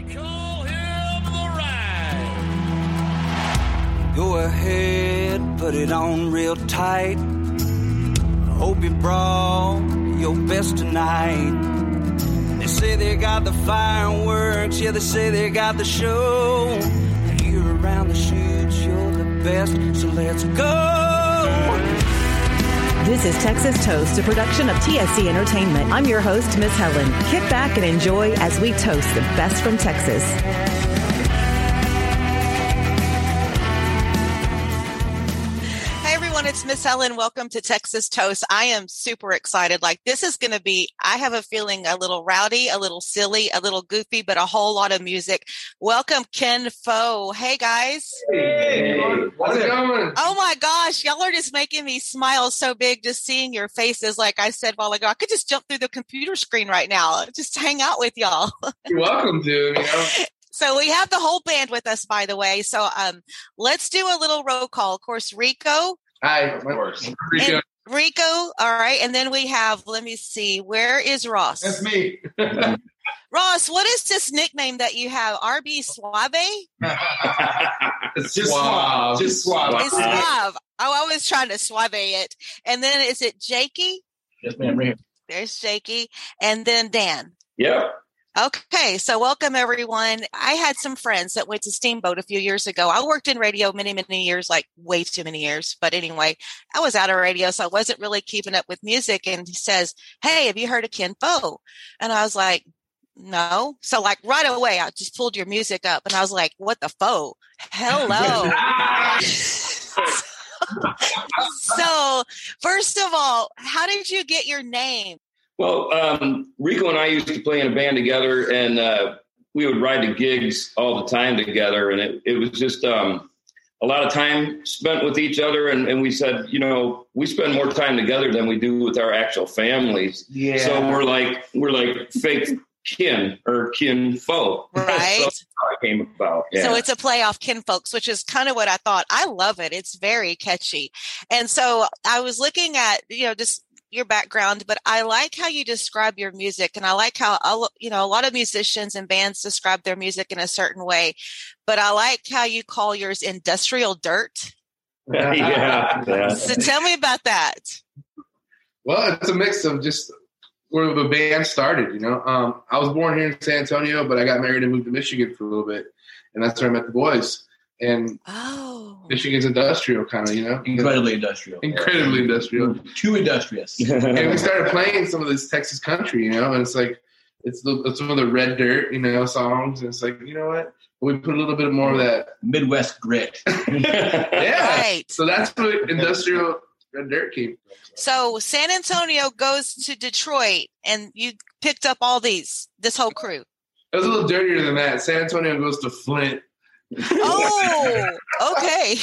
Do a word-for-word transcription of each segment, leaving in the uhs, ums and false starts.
call him the Ride. Go ahead, put it on real tight. Hope you brought your best tonight. They say they got the fireworks, yeah, they say they got the show. You're around the shoots, you're the best, so let's go. This is Texas Toast, a production of T S C Entertainment. I'm your host, Miss Helen. Kick back and enjoy as we toast the best from Texas. It's Miss Helen. Welcome to Texas Toast. I am super excited. Like, this is going to be, I have a feeling, a little rowdy, a little silly, a little goofy, but a whole lot of music. Welcome, Ken Fo. Hey, guys. Hey, how's it going? Oh my gosh, y'all are just making me smile so big just seeing your faces. Like I said a while ago, I could just jump through the computer screen right now, just hang out with y'all. You're welcome to, you know. So we have the whole band with us, by the way. So um, let's do a little roll call. Of course, Rico. Hi, of course. Rico. Rico, all right. And then we have, let me see, where is Ross? That's me. Ross, what is this nickname that you have? R B Suave? It's just suave. Just suave. It's suave. Oh, I was trying to suave it. And then is it Jakey? Yes, ma'am. Right here. There's Jakey. And then Dan. Yep. Okay, so welcome everyone. I had some friends that went to Steamboat a few years ago. I worked in radio many, many years, like way too many years. But anyway, I was out of radio, so I wasn't really keeping up with music. And he says, hey, have you heard of Ken Fo? And I was like, no. So like right away, I just pulled your music up and I was like, what the fo? Hello. So first of all, how did you get your name? Well, um, Rico and I used to play in a band together, and uh, we would ride to gigs all the time together. And it, it was just um, a lot of time spent with each other. And, and we said, you know, we spend more time together than we do with our actual families. Yeah. So we're like, we're like fake kin or kin folk. Right. So that's how it came about. Yeah. So it's a play off kin folks, which is kind of what I thought. I love it. It's very catchy. And so I was looking at, you know, just your background, but I like how you describe your music, and I like how, you know, a lot of musicians and bands describe their music in a certain way, but I like how you call yours industrial dirt. yeah, yeah. So tell me about that. Well, it's a mix of just where the band started, you know. Um, I was born here in San Antonio, but I got married and moved to Michigan for a little bit, and that's where I met the boys. And oh, Michigan's industrial, kind of, you know, incredibly industrial, incredibly industrial, too industrious. And we started playing some of this Texas country, you know, and it's like it's the it's some of the Red Dirt, you know, songs. And it's like, you know what, we put a little bit more of that Midwest grit. Yeah, right. So that's where industrial Red Dirt came from. So San Antonio goes to Detroit, and you picked up all these, this whole crew. It was a little dirtier than that. San Antonio goes to Flint. Oh, okay.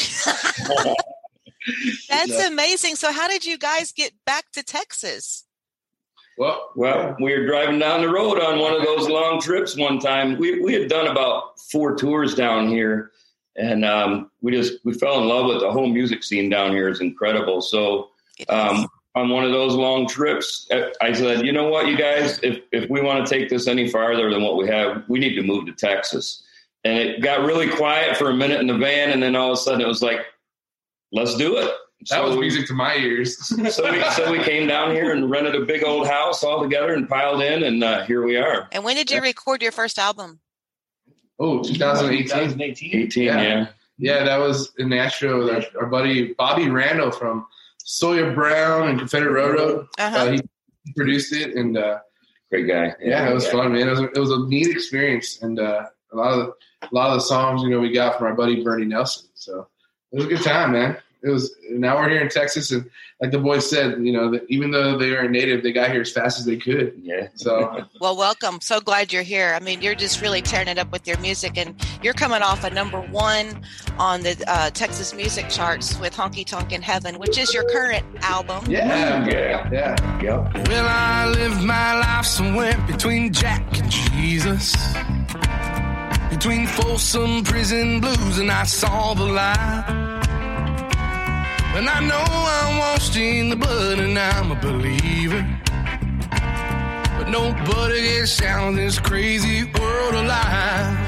That's yeah. amazing. So how did you guys get back to Texas? Well, well, we were driving down the road on one of those long trips one time. We we had done about four tours down here, and um, we just we fell in love with the whole music scene down here. Is incredible. So um, on one of those long trips, I said, you know what, you guys, if if we want to take this any farther than what we have, we need to move to Texas. And it got really quiet for a minute in the van, and then all of a sudden it was like, let's do it. That so was we, music to my ears. so, we, so we came down here and rented a big old house all together and piled in, and uh, here we are. And when did you record your first album? Oh, twenty eighteen. eighteen, yeah. yeah. Yeah, that was in Nashville. Our, our buddy Bobby Randall from Sawyer Brown and Confederate Railroad. Uh-huh. Uh, he produced it, and uh, great guy. Yeah, yeah, it was yeah. fun, man. It was, it was a neat experience, and uh, a lot of a lot of the songs, you know, we got from our buddy Bernie Nelson. So it was a good time, man. It was. Now we're here in Texas, and like the boys said, you know, that even though they are native, they got here as fast as they could. Yeah. So well, welcome. So glad you're here. I mean, you're just really tearing it up with your music, and you're coming off a number one on the uh, Texas music charts with Honky Tonk in Heaven, which is your current album. Yeah, yeah, yeah. Yep. Well, I lived my life somewhere between Jack and Jesus, between Folsom Prison Blues, and I saw the light. And I know I'm washed in the blood and I'm a believer, but nobody gets out of this crazy world alive.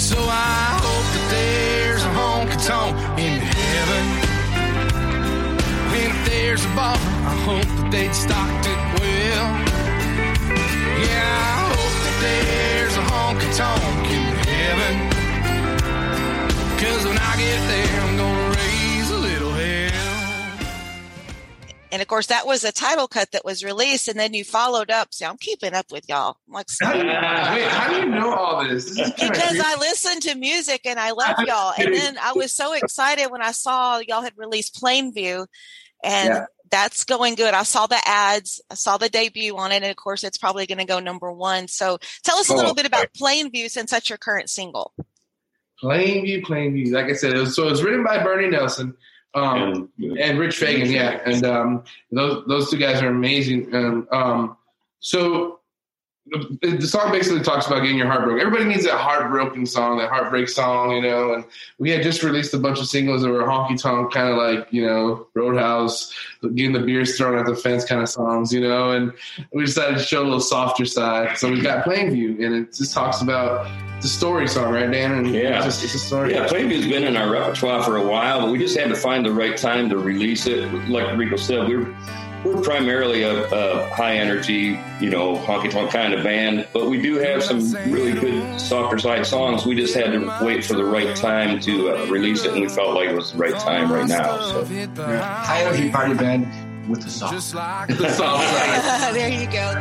So I hope that there's a honky-tonk in heaven. And if there's a bar, I hope that they'd stocked it well. Yeah, I hope that there's a honky-tonk in heaven. 'Cause when I get there, I'm gonna raise a little hell. And of course, that was a title cut that was released, and then you followed up. So I'm keeping up with y'all. I'm like, How do you, wait, how do you know all this? This is kinda because creepy. I listen to music and I love y'all. And then I was so excited when I saw y'all had released Plainview, and Yeah. that's going good. I saw the ads, I saw the debut on it, and of course, it's probably going to go number one. So tell us a Oh, little bit about Plainview, since that's your current single. Plainview, Plainview. Like I said, it was, so it was written by Bernie Nelson um, and, and Rich Fagan, yeah. And um, those those two guys are amazing. And um, so the, the song basically talks about getting your heart broken. Everybody needs that heartbroken song, that heartbreak song, you know. And we had just released a bunch of singles that were honky tonk, kind of like, you know, Roadhouse, getting the beers thrown at the fence kind of songs, you know. And we decided to show a little softer side. So we got Plainview, and it just talks about the story song, right, Dan? And Yeah. it's, just, it's a story. Yeah, Plainview's been in our repertoire for a while, but we just had to find the right time to release it. Like Rico said, we're we're primarily a, a high energy, you know, honky tonk kind of band, but we do have some really good softer side songs. We just had to wait for the right time to uh, release it, and we felt like it was the right time right now. So High energy party band with the song. Just like The soft side. There you go.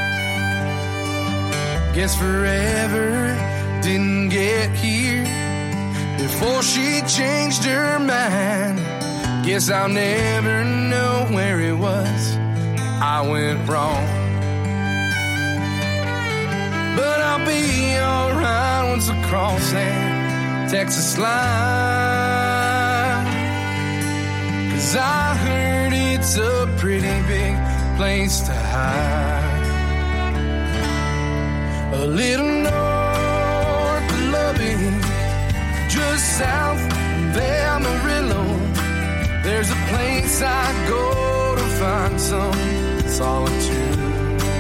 Guess forever didn't get here before she changed her mind. Guess I'll never know where it was I went wrong. But I'll be alright once I cross that Texas line. 'Cause I heard it's a pretty big place to hide. A little north of Lubbock, just south of Amarillo, there's a place I go to find some solitude.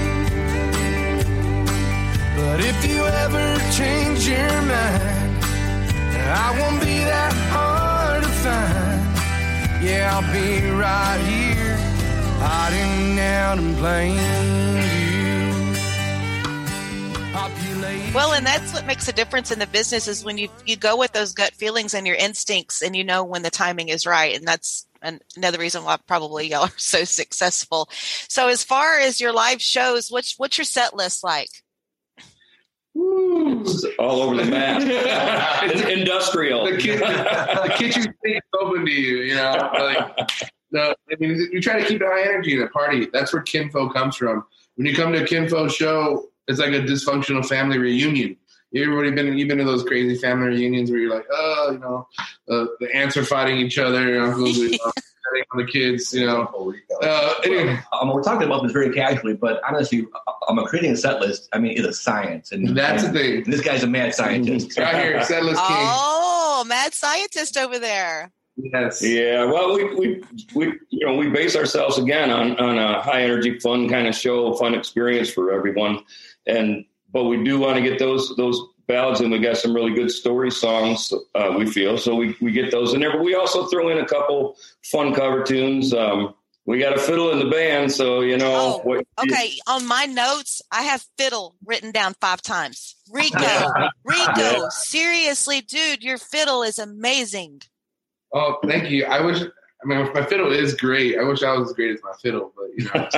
But if you ever change your mind, I won't be that hard to find. Yeah, I'll be right here, hiding out in Plainview. Well, and that's what makes a difference in the business, is when you, you go with those gut feelings and your instincts, and you know when the timing is right. And that's an, another reason why probably y'all are so successful. So as far as your live shows, what's, what's your set list like? it's all over the map. It's industrial. The, kitchen, the kitchen sink open to you, you know. Like, no, I mean, we try to keep high energy in a party. That's where Kinfo comes from. When you come to a Kinfo show, it's like a dysfunctional family reunion. Everybody been you've been to those crazy family reunions where you're like, oh, you know, uh, the aunts are fighting each other, your uncles are you know, fighting on the kids, you know. Uh, anyway. Um, we're talking about this very casually, but honestly, I'm um, creating a set list. I mean, it's a science, and That's and the thing. This guy's a mad scientist. Right here, Settler's King. Oh, mad scientist over there. Yes. Yeah, well, we, we we you know we base ourselves again on on a high energy, fun kind of show, fun experience for everyone, and but we do want to get those those ballads, and we got some really good story songs. Uh, we feel so we we get those in there, but we also throw in a couple fun cover tunes. Um, we got a fiddle in the band, so you know. Oh, what, okay. On my notes, I have fiddle written down five times. Rico, Rico, Yeah. seriously, dude, your fiddle is amazing. Oh, thank you. I wish. I mean, my fiddle is great. I wish I was as great as my fiddle, but you know.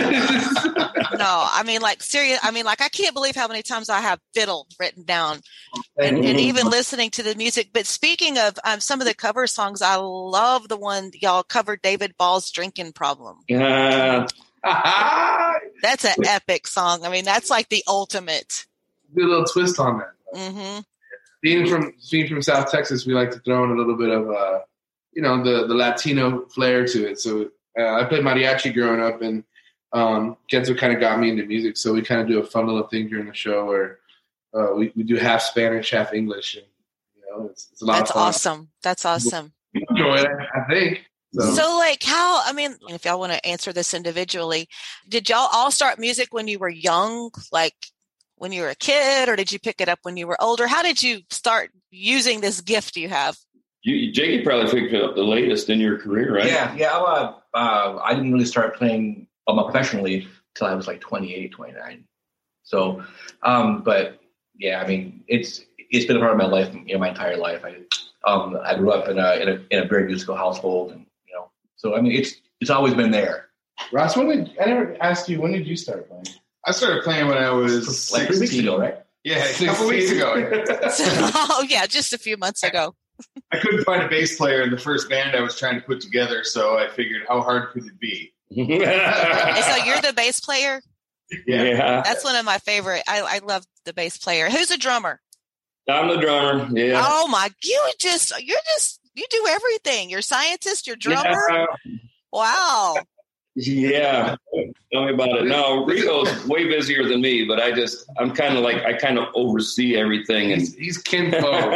No, I mean, like, serious. I mean, like, I can't believe how many times I have fiddle written down, and, and even listening to the music. But speaking of um, some of the cover songs, I love the one y'all covered, David Ball's "Drinking Problem." Uh, That's an epic song. I mean, that's like the ultimate. Do a little twist on that. Mm-hmm. Being from being from South Texas, we like to throw in a little bit of, uh, you know, the, the Latino flair to it. So uh, I played mariachi growing up, and um, Kenzo kind of got me into music. So we kind of do a fun little thing during the show where uh, we, we do half Spanish, half English. And, you know, it's, it's a lot That's of fun. awesome. That's awesome. We enjoy it, I think. So, So, like, how, I mean, if y'all want to answer this individually, did y'all all start music when you were young? Like, when you were a kid, or did you pick it up when you were older? How did you start using this gift you have? You, Jakey probably picked up the latest in your career, right? Yeah, yeah. Uh, uh, I didn't really start playing um, professionally until I was like twenty-eight, twenty-nine. So, um, but yeah, I mean, it's it's been a part of my life, you know, my entire life. I um, I grew up in a, in a in a very musical household, and you know, so I mean, it's it's always been there. Ross, when did I never asked you? When did you start playing? I started playing when I was Like three weeks ago, right? Yeah, a couple weeks ago. Oh, yeah, just a few months ago. I couldn't find a bass player in the first band I was trying to put together, so I figured, how hard could it be? And so you're the bass player? Yeah. yeah. That's one of my favorite. I, I love the bass player. Who's a drummer? I'm the drummer. Yeah. Oh my, you just, you're just, you do everything. You're a scientist, you're a drummer. Yeah. Wow. Yeah. Tell me about it. No, Rico's way busier than me, but I just, I'm kind of like, I kind of oversee everything. And He's, he's kinfolk.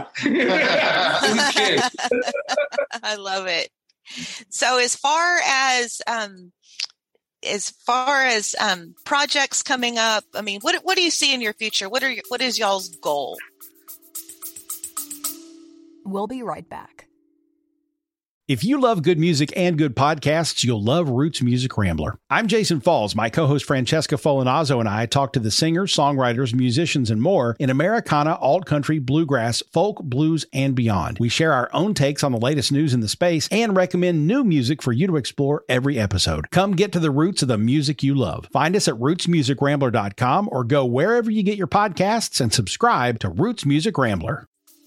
I love it. So as far as, um, as far as um, projects coming up, I mean, what what do you see in your future? What are your, what is y'all's goal? We'll be right back. If you love good music and good podcasts, you'll love Roots Music Rambler. I'm Jason Falls. My co-host Francesca Folinazzo and I talk to the singers, songwriters, musicians, and more in Americana, alt-country, bluegrass, folk, blues, and beyond. We share our own takes on the latest news in the space and recommend new music for you to explore every episode. Come get to the roots of the music you love. Find us at roots music rambler dot com or go wherever you get your podcasts and subscribe to Roots Music Rambler.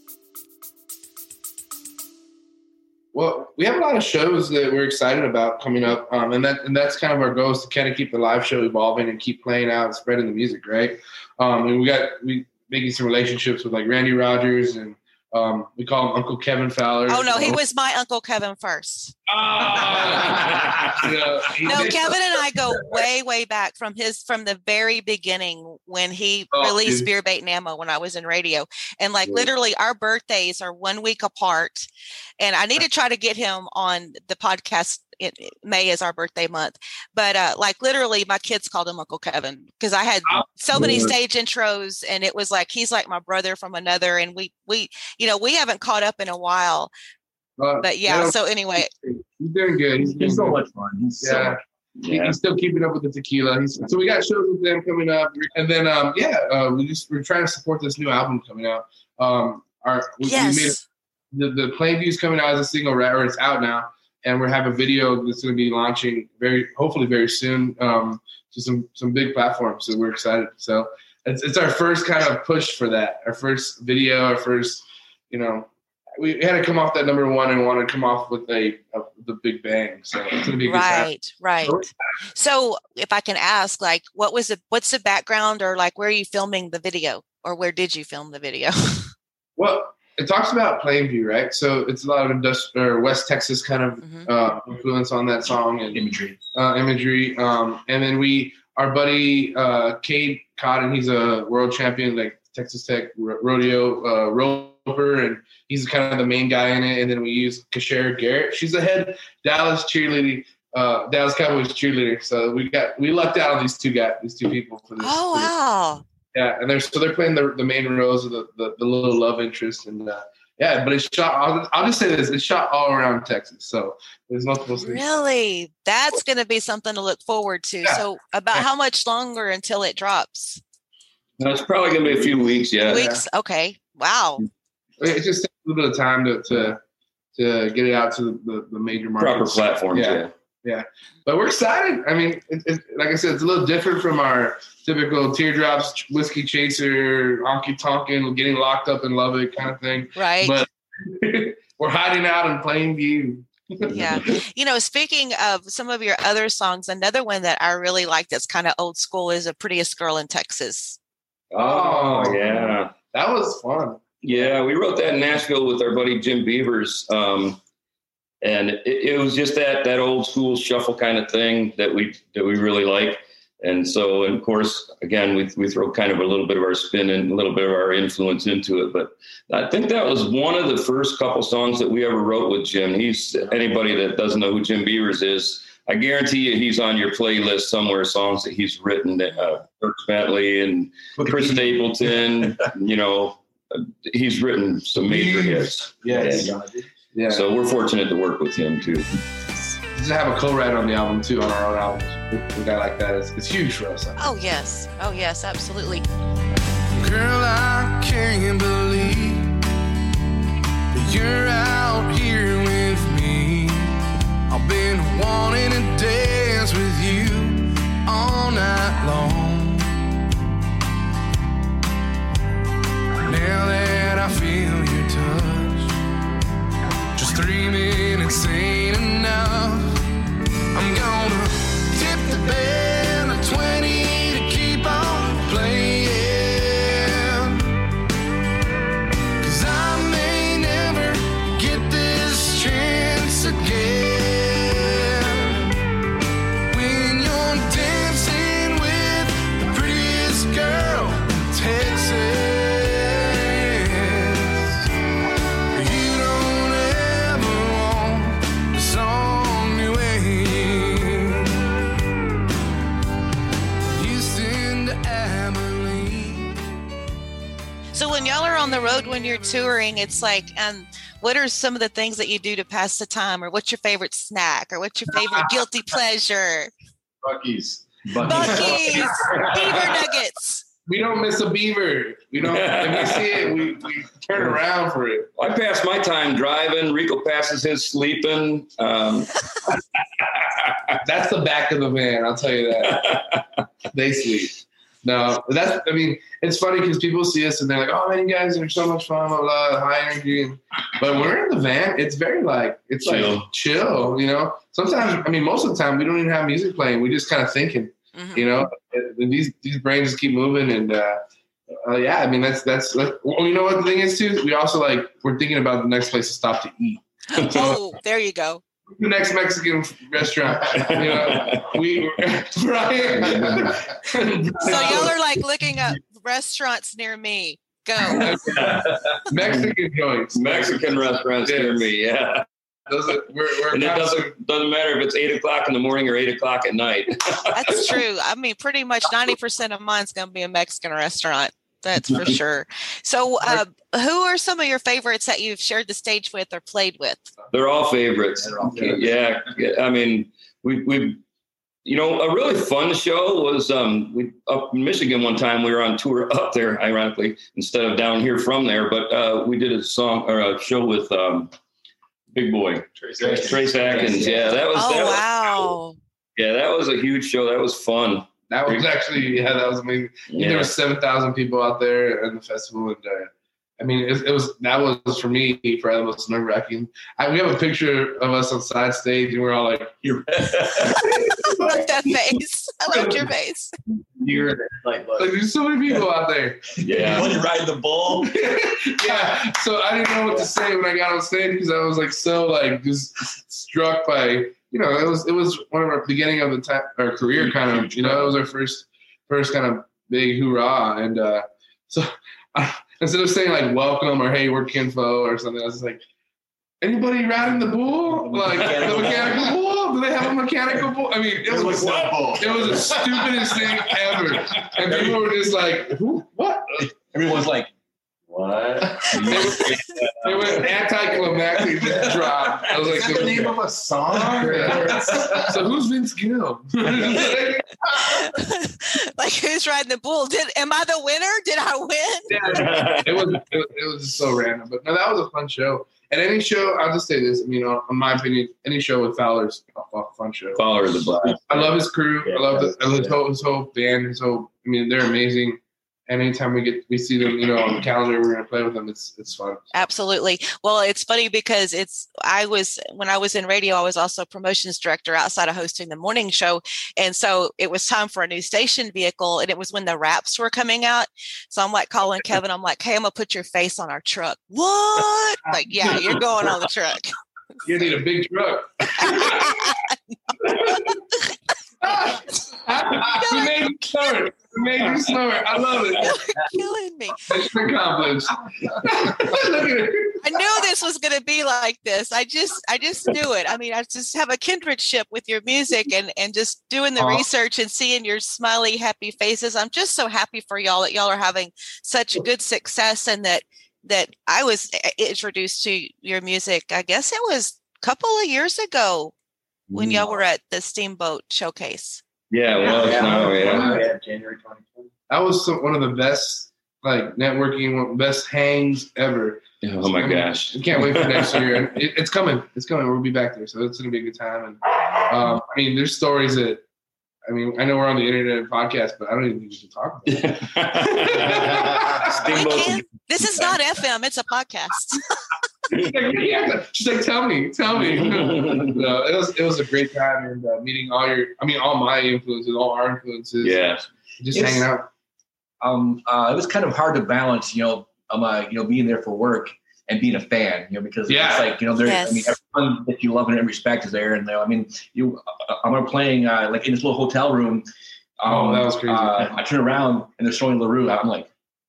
Well, we have a lot of shows that we're excited about coming up, um, and that and that's kind of our goal, is to kind of keep the live show evolving and keep playing out and spreading the music, right? Um, and we got we making some relationships with like Randy Rogers, and um, we call him Uncle Kevin Fowler. Oh no, he was my Uncle Kevin first. Oh, you know, no, Kevin and I go way, way back from his from the very beginning when he oh, released dude. Beer Bait and Ammo when I was in radio, and like Yeah. literally our birthdays are one week apart. And I need to try to get him on the podcast. It, May is our birthday month, but uh, like literally my kids called him Uncle Kevin because I had so many stage intros, and it was like he's like my brother from another, and we we you know we haven't caught up in a while. Uh, But yeah, you know, so anyway, he's doing good. He's, doing He's so good. much fun. He's so Yeah. much He- Yeah. He's still keeping up with the tequila. He's, so we got shows with them coming up, and then um, yeah, uh, we just we're trying to support this new album coming out. Um, our we, yes. we made a, the the Plainview's coming out as a single, right, or it's out now, and we have a video that's going to be launching very hopefully very soon um, to some some big platforms. So we're excited. So it's it's our first kind of push for that. Our first video, our first, you know. We had to come off that number one and want to come off with a, a the big bang. So it's gonna be a good time. Right, right. So if I can ask, like, what was the what's the background, or like where are you filming the video, or where did you film the video? Well, it talks about Plainview, right? So it's a lot of industrial or West Texas kind of Mhm. uh, influence on that song and imagery. uh, imagery. Um, and then we, our buddy uh, Cade Cotton, he's a world champion, like Texas Tech ro- rodeo uh, roper, and he's kind of the main guy in it. And then we use Kashara Garrett. She's the head Dallas cheerleading, uh, Dallas Cowboys cheerleader. So we got we lucked out on these two guys, these two people for this. Oh for this. wow! Yeah, and they're so they're playing the the main roles of the the, the little love interest, and uh, yeah, but it's shot. I'll, I'll just say this: it's shot all around Texas, so there's multiple stations. Really, that's going to be something to look forward to. Yeah. So, about how much longer until it drops? No, it's probably going to be a few weeks yet. Weeks? Okay. Wow. It just takes a little bit of time to to, to get it out to the, the, the major markets. Proper platforms, Yeah. yeah. Yeah, but we're excited. I mean, it, it, like I said, it's a little different from our typical Teardrops, Whiskey Chaser, honky tonkin', getting locked up in Lubbock kind of thing. Right. But we're hiding out in Plainview. Yeah. You know, speaking of some of your other songs, another one that I really like that's kind of old school is A Prettiest Girl in Texas. Oh, yeah. That was fun. Yeah, we wrote that in Nashville with our buddy Jim Beavers. Um, and it, it was just that that old school shuffle kind of thing that we that we really like. And so, and of course, again, we we throw kind of a little bit of our spin and a little bit of our influence into it. But I think that was one of the first couple songs that we ever wrote with Jim. He's anybody that doesn't know who Jim Beavers is. I guarantee you he's on your playlist somewhere, songs that he's written, that uh, Kirk Bentley and Chris Stapleton, you know, uh, he's written some major hits. Yes. Yeah. Yeah. So we're fortunate to work with him too. Just have a co-write on the album too, on our own albums. A guy like that is it's huge for us. Oh, yes. Oh, yes, absolutely. Girl, I can't believe that you're out here with me. I've been wanting to dance with you all night long. Now that I feel your touch, just three minutes ain't enough. I'm gonna tip the band a twenty to keep on playing. Cause I may never get this chance again. When you're dancing with the prettiest girl in Texas, you don't ever want the song to end. Houston to Abilene. So when y'all are on the road, when you're touring, it's like, um, what are some of the things that you do to pass the time, or what's your favorite snack, or what's your favorite guilty pleasure? Buc-ee's. Buc-ee's, beaver nuggets. We don't miss a beaver. We don't. If we see it, we, we turn around for it. I pass my time driving. Rico passes his sleeping. Um, That's the back of the van. I'll tell you that. They sleep. No, that's. I mean, it's funny because people see us and they're like, "Oh man, you guys are so much fun, blah, blah, high energy." And, but when we're in the van, it's very like it's Chill. like chill. You know, sometimes I mean, most of the time we don't even have music playing. We just kind of thinking. Mhm. You know, and these these brains just keep moving, and uh, uh, yeah, I mean that's that's. Like, well, you know what the thing is too? We also like we're thinking about the next place to stop to eat. Oh, there you go. The next Mexican restaurant. You know, we Brian. So y'all are like looking up restaurants near me. Go. Mexican joints. Mexican restaurants near me, yeah. Doesn't, we're, we're And it doesn't doesn't matter if it's eight o'clock in the morning or eight o'clock at night. That's true. I mean, pretty much ninety percent of mine's going to be a Mexican restaurant. That's for sure. So uh, who are some of your favorites that you've shared the stage with or played with? They're all favorites. They're all favorites. Yeah, I mean, we we, you know, a really fun show was um we up in Michigan one time. We were on tour up there, ironically, instead of down here from there. But uh, we did a song or a show with um, Big Boy Trace Trace, Trace Atkins. Yeah, that was. Oh, that was, wow. Yeah, that was a huge show. That was fun. That was actually, yeah, that was amazing. Yeah. There were seven thousand people out there in the festival. And uh, I mean, it, it was, that was for me, probably the most nerve wracking. We have a picture of us on side stage and we're all like, you're I love that face. I loved your face. You're like, like, there's so many people out there. Yeah. when you ride the bull. Yeah. So I didn't know what to say when I got on stage because I was like, so like just struck by, you know, it was it was one of our beginning of the time, our career kind of, you know, it was our first first kind of big hoorah. And uh, so I, instead of saying like welcome or hey, we're Kinfo or something, I was just like, anybody riding the bull? Like the mechanical bull? Do they have a mechanical bull? I mean, it was, was like, no bull. it was the stupidest thing ever. And people were just like, who? What? Everyone's like, what? They went, they went anticlimactic just dropped. I was like, Is that the name of a song? so who's Vince Gill? Like, who's riding the bull? Did am I the winner? Did I win? Yeah, it was it was, it was just so random, but no, that was a fun show. And any show, I'll just say this. I mean, in my opinion, any show with Fowler's a fun show. Fowler the blast. I love his crew. I love the, his whole his whole band. His whole. I mean, they're amazing. And anytime we get we see them, you know, on the calendar, we're gonna play with them. It's it's fun. Absolutely. Well, it's funny because it's I was when I was in radio, I was also promotions director outside of hosting the morning show, and so it was time for a new station vehicle, and it was when the Raps were coming out. So I'm like calling Kevin. I'm like, hey, I'm gonna put your face on our truck. What? Like, yeah, you're going on the truck. You need a big truck. He made you snort. He made you snort. I love it. You're killing me. Mission accomplished. Look at her. I knew this was going to be like this. I just, I just knew it. I mean, I just have a kindredship with your music, and and just doing the Aww. research and seeing your smiley, happy faces. I'm just so happy for y'all that y'all are having such good success, and that that I was introduced to your music. I guess it was a couple of years ago when y'all were at the Steamboat Showcase. Yeah, it was. Yeah. No, yeah. Yeah, January twenty twenty. That was some, one of the best, like, networking, best hangs ever. Oh my gosh! I can't wait for next year. And it, it's coming. It's coming. We'll be back there, so it's gonna be a good time. And um, I mean, there's stories that, I mean, I know we're on the internet and podcast, but I don't even think we should talk about it. We can't. This is not F M. It's a podcast. She's like, yeah. She's like, tell me, tell me. No, it was it was a great time, and uh, meeting all your, I mean, all my influences, all our influences. Yeah. Just It's- hanging out. Um, uh, it was kind of hard to balance, you know, um, uh, you know, being there for work and being a fan, you know, because Yeah. it's like, you know, there's, Yes. I mean, everyone that you love and respect is there. And, you know, I mean, you, uh, I remember playing, uh, like in this little hotel room. Um, Oh, that was crazy. Uh, I turn around and they're showing LaRue. I'm like,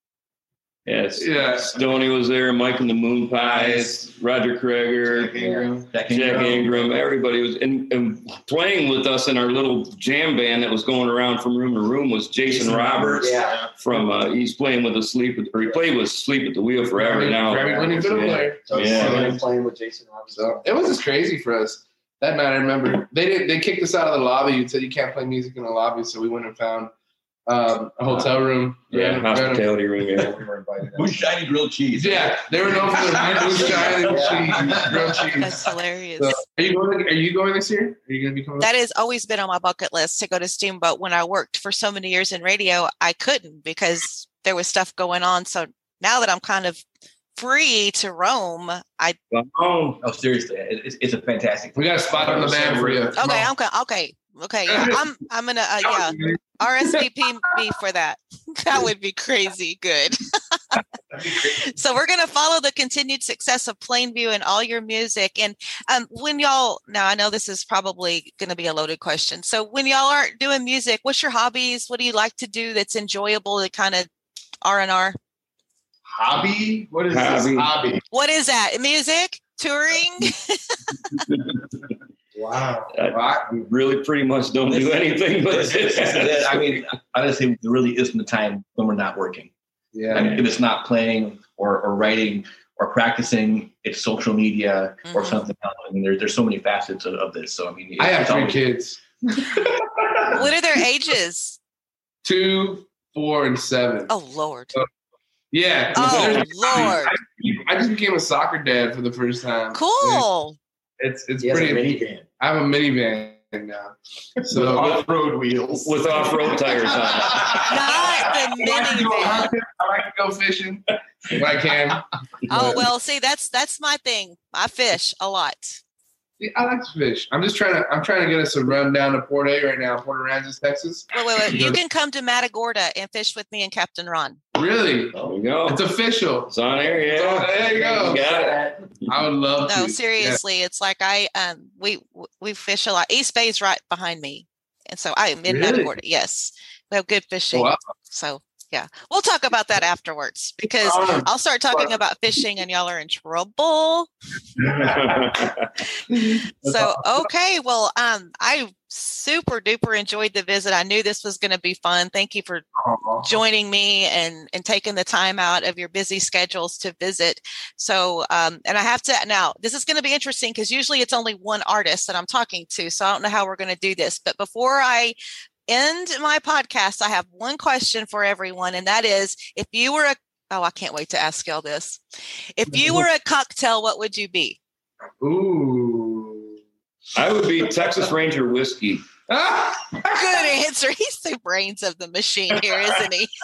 Yes. Yeah. Stoney was there, Mike and the Moon Pies, Roger Kreger, Ingram. Jack Jack Ingram. Ingram. Everybody was and, and playing with us in our little jam band that was going around from room to room was Jason, Jason Roberts. Yeah. From uh, he's playing with the sleep or he played with Sleep at the Wheel forever now. Grammy winning fiddle Yeah. player. So Yeah. yeah. playing with Jason Roberts. So it was just crazy for us. That night, I remember they did. They kicked us out of the lobby and said you can't play music in the lobby. So we went and found um, a hotel room. Yeah, Ran- ran- hospitality room. Yeah. we were invited. out. Moonshiny grilled cheese. Yeah, they were known for their moonshine and cheese, grilled cheese. That's hilarious. So, are you going? Are you going this year? Are you going to be coming? That has always been on my bucket list to go to Steamboat. When I worked for so many years in radio, I couldn't because there was stuff going on. So now that I'm kind of free to roam, I Oh, Oh, seriously. It, it's, it's a fantastic. We got a spot on the band for you. okay. I'm co- okay. Okay, yeah, I'm I'm gonna uh, yeah R S V P me for that. That would be crazy good. So we're gonna follow the continued success of Plainview and all your music. And um, when y'all now, I know this is probably gonna be a loaded question. So when y'all aren't doing music, what's your hobbies? What do you like to do that's enjoyable? To kind of R and R. Hobby? What is Hobby. this hobby? What is that? Music, touring. Wow. I really pretty much don't do anything but This is it. I mean, honestly, there really isn't the time when we're not working. Yeah. I mean, if it's not playing or, or writing or practicing, it's social media or Mhm. something else. I mean, there, there's so many facets of, of this. So, I mean, I have it's three always- kids. What are their ages? Two, four, and seven. Oh Lord. Yeah. Oh, There's- Lord. I, I just became a soccer dad for the first time. Cool. It's it's He has a pretty. minivan. I have a minivan now. With So off-road wheels. with off-road tires on. Not the I like to go minivan. hunting. I like to go fishing when I can. Oh well, see, that's that's my thing. I fish a lot. Yeah, I like to fish. I'm just trying to. I'm trying to get us a run down to Port A right now, Port Aransas, Texas. Wait, wait, wait. You can come to Matagorda and fish with me and Captain Ron. Really? There we go. It's official. It's on air, yeah. Oh, there you go. You got it. I would love to. No, seriously, it's like I um we we fish a lot. East Bay's right behind me, and so I am in Really? Matagorda. Yes, we have good fishing. Wow. So yeah, we'll talk about that afterwards because Oh, I'll start talking about fishing and y'all are in trouble. So, okay. Well, um, I super duper enjoyed the visit. I knew this was going to be fun. Thank you for joining me and, and taking the time out of your busy schedules to visit. So, um, and I have to, now this is going to be interesting because usually it's only one artist that I'm talking to. So I don't know how we're going to do this, but before I end my podcast, I have one question for everyone. And that is, if you were a, oh, I can't wait to ask y'all this. If you were a cocktail, what would you be? Ooh. I would be Texas Ranger whiskey. Ah! Good answer. He's the brains of the machine here, isn't he?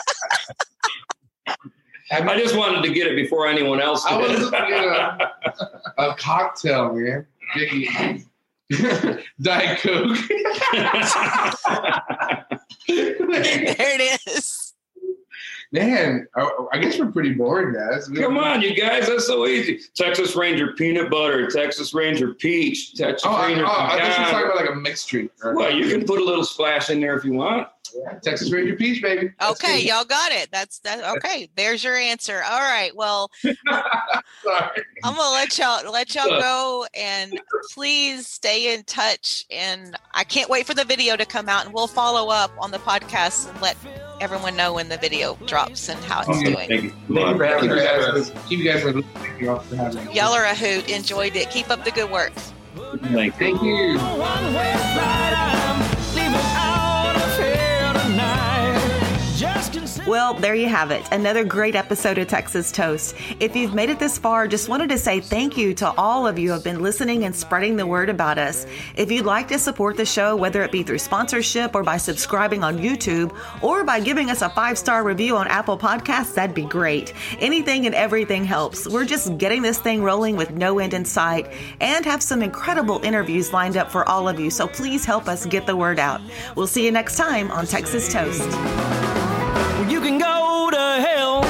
I just wanted to get it before anyone else did. I was looking at a, a cocktail, man. Biggie. Diet Coke. There it is. Man, I, I guess we're pretty boring, guys. Come on, you guys. That's so easy. Texas Ranger peanut butter, Texas Ranger peach, Texas Oh, Ranger I, oh, I thought you were pecan. talking about like a mixed drink. Or- Well, you can put a little splash in there if you want. Yeah, Texas Ranger Peach, baby. That's Okay, good. y'all got it. That's that. Okay, there's your answer. All right. Well, Sorry. I'm gonna let y'all let y'all go, and please stay in touch. And I can't wait for the video to come out, and we'll follow up on the podcast and let everyone know when the video drops and how it's Okay, doing. thank you. Thank you for having Keep you us. guys, keep you guys for thank you all for having me. Y'all are a hoot. Enjoyed it. Keep up the good work. Thank you. Thank you. One-way flight, I'm leaving out of here tonight. Just consider- Well, there you have it. Another great episode of Texas Toast. If you've made it this far, just wanted to say thank you to all of you who have been listening and spreading the word about us. If you'd like to support the show, whether it be through sponsorship or by subscribing on YouTube or by giving us a five-star review on Apple Podcasts, that'd be great. Anything and everything helps. We're just getting this thing rolling with no end in sight and have some incredible interviews lined up for all of you. So please help us get the word out. We'll see you next time on Texas Toast. Well, you can go to hell.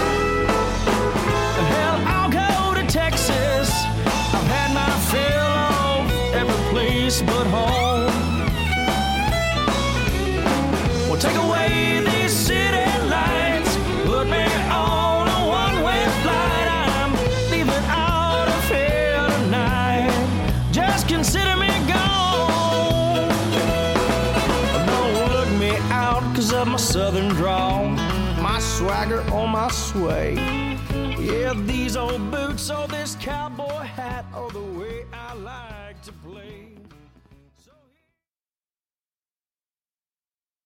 Hell, I'll go to Texas. I've had my fill of every place but home. Well, take away these city lights. Put me on a one-way flight. I'm leaving out of here tonight. Just consider me gone. Don't look me out 'cause of my southern drawl. My swagger on my sway. Yeah, these old boots or this cowboy hat are the way I like to play.